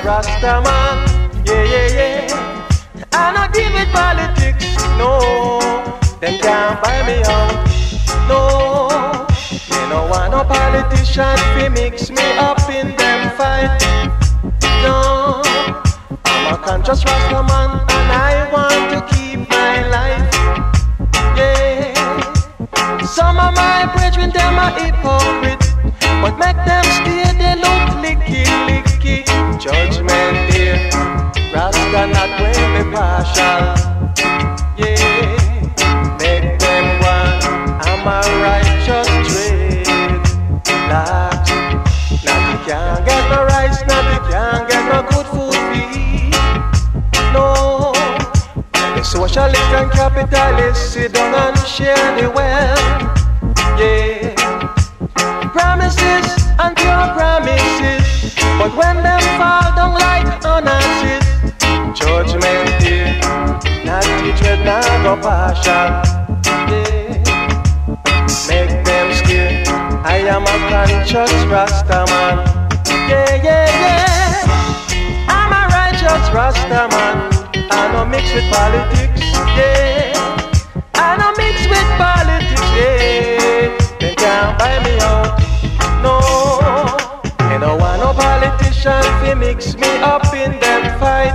Rastaman, yeah, yeah, yeah. I not deal with politics, no. Them can't buy me out, no. Me no want no politician fi mix me up in them fight, no. I'm a conscious Rastaman and I want to keep my life, yeah. Some of my brethren them are hypocrite, but make them stay they look licky, licky. Judgment Day, Rasta not when me partial, yeah. Make them one, I'm a righteous trade. Lord, now you can't get no rice, now you can't get no good food to eat, no. And the socialists and capitalists sit down and share the wealth, yeah. Promises and pure promises, but when them fall down like honestly, Judgment Day, not the dread, not go partial, yeah. Make them scared, I am a conscious Rastaman, yeah, yeah, yeah. I'm a righteous Rastaman, I don't mix with politics, yeah. I don't mix with politics, yeah. They can't buy me out, no. They don't want no politician to mix me up in them fight,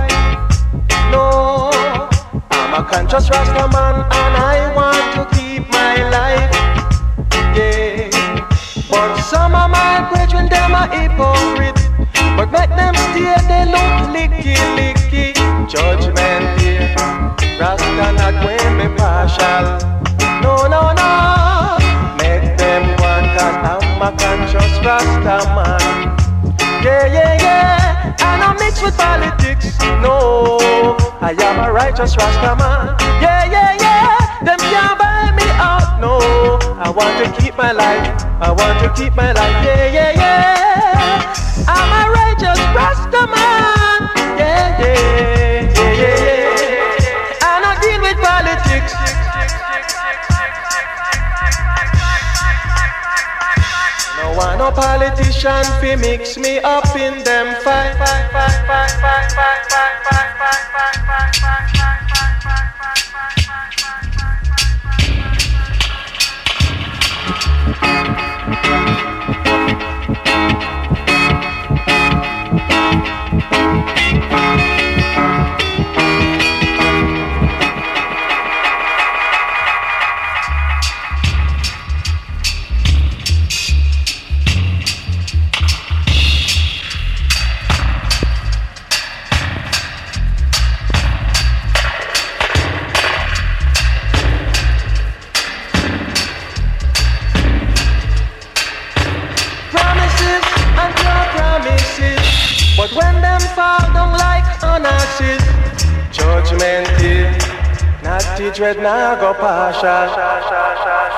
no. I'm a conscious Rastaman and I want to keep my life, yeah. But some of my brethren them are hypocrite, but make them stay they look licky, licky. Judgment Day, Rasta not when me partial, no, no, no. Make them one cause I'm a conscious Rastaman, yeah, yeah, yeah. I don't mix with politics, no. I am a righteous Rastaman, yeah, yeah, yeah. Them can't buy me out, no. I want to keep my life, I want to keep my life, yeah, yeah, yeah. I'm a righteous Rastaman, yeah, yeah, yeah, yeah, yeah. I don't deal with politics. No want no politician fi mix me up in them fight. But when them fall down like honestly, Judgment Day, not the dread, now go partial.